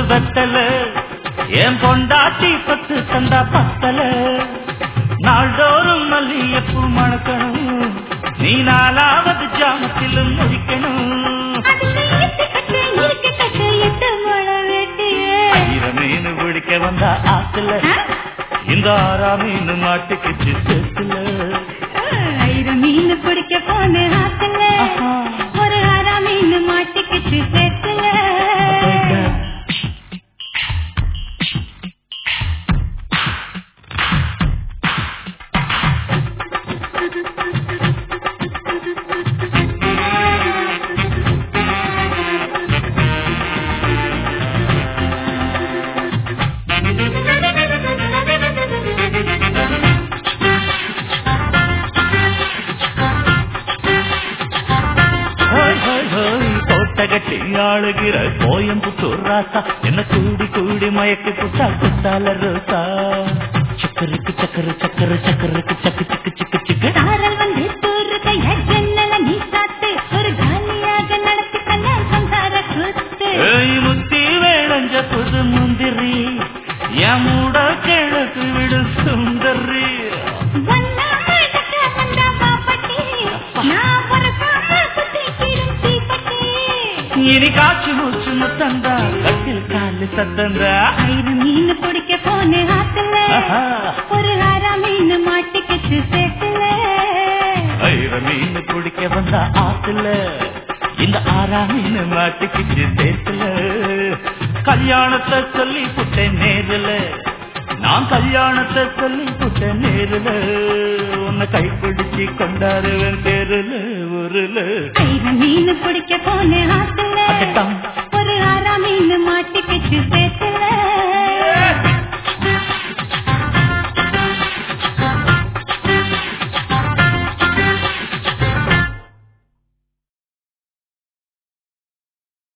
வெத்தல என் பொண்டாட்டி பத்து தந்தா பத்தல நாள்தோறும் மல்லியப்பூ மணக்கணும் நீ நாலாவது ஜாமத்திலும் முடிக்கணும் ஆயிரம் மீன் பிடிக்க வந்தா ஆத்துல இந்த 6ஆம் மீன் மாட்டுக்குச்சு சேர்த்துல ஆயிரம் மீன் பிடிக்க போன ஆத்துல ஒரு 6ஆம் மீன் மாட்டுக்குச்சு சேர்த்துல ஆளுகிற கோயம்புத்தூர் ராசா என்ன கூடி கூடி மயக்கி புட்டா குத்தால ரோசா சக்கருக்கு சக்கர சக்கர சக்கருக்கு சக்கு சிக்கு சிக்கு சிக்கு தாரல் வந்து தூரு கைய ஜன்னல நீ சாத்து ஒரு காலியாக நடத்தி தந்த சம்சார கூத்து முத்தி வேளஞ்ச புது முந்திரி என் மூட கிழக்கு விடு சுந்தரி இனி காற்று மூச்சு முத்தந்தா கட்டில் காலு சத்தந்தா ஆயிரம் மீன் பிடிக்க போன ஆத்துல ஒரு 6ஆம் மீன் மாட்டிக்கிச்சு சேர்த்துல ஆயிரம் மீன் பிடிக்க வந்தா ஆத்துல இந்த 6ஆம் மீன் மாட்டிக்கிச்சு சேர்த்துல கல்யாணத்தை சொல்லி புட்டேன் நேருல நான் கல்யாணத்தை சொல்லி புட்டேன் நேருல உன்னை கைப்பிடிச்சு கொண்டாடுவேன் தேருல ஊருல ஆயிரம் மீன் பிடிக்க போன ஆத்துல ஒரு 6ஆம் மீன் மாட்டிக்கிச்சு சேர்த்து